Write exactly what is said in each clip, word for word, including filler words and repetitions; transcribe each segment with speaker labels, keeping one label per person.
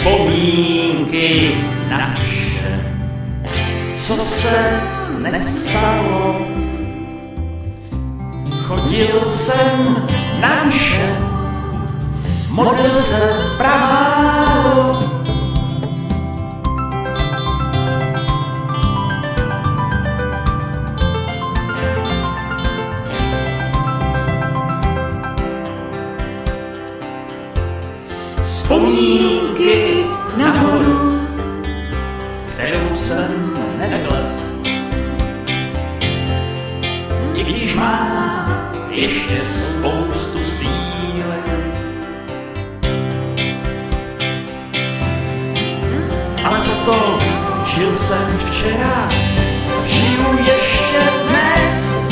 Speaker 1: Vzpomínky na vše, co se nestalo. Chodil jsem na mše, modlil se pramálo. Vzpomínky na horu, kterou jsem nevylez, i když má ještě spoustu síly. Ale za to žil jsem včera, žiju ještě dnes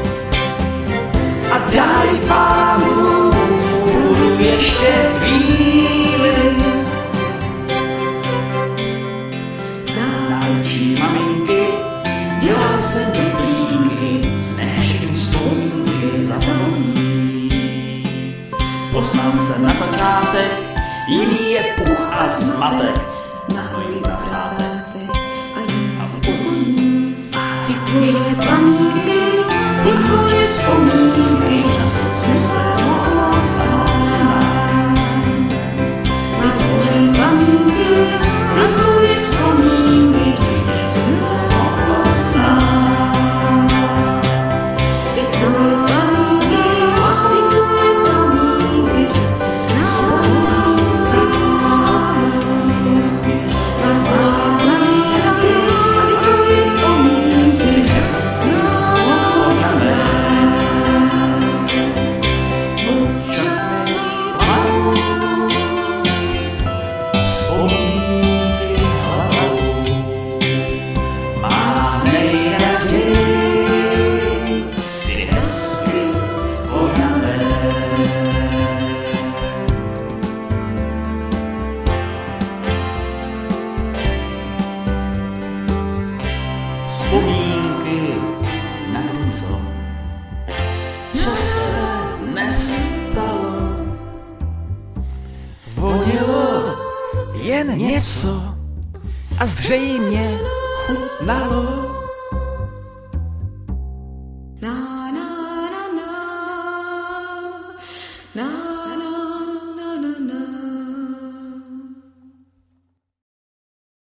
Speaker 1: a daj pánu, budu ještě chvíli. V náručí maminky dělal jsem bublínky, ne všechny vzpomínky zavoní. Poznal jsem na začátek, jiný je puch a zmatek, nahojí prasátek a uponí. Ty tvoje paměti, ty tvoje vzpomínky, co se mohlo stát. Ty tvoje paměti, ty tvoje vzpomínky, co se mohlo stát. Ty tvoje vzpomínky, ty tvoje vzpomínky, co se mohlo stát. Vzpomínky na něco, co se nestalo. Vonilo jen něco a zřejmě chutnalo.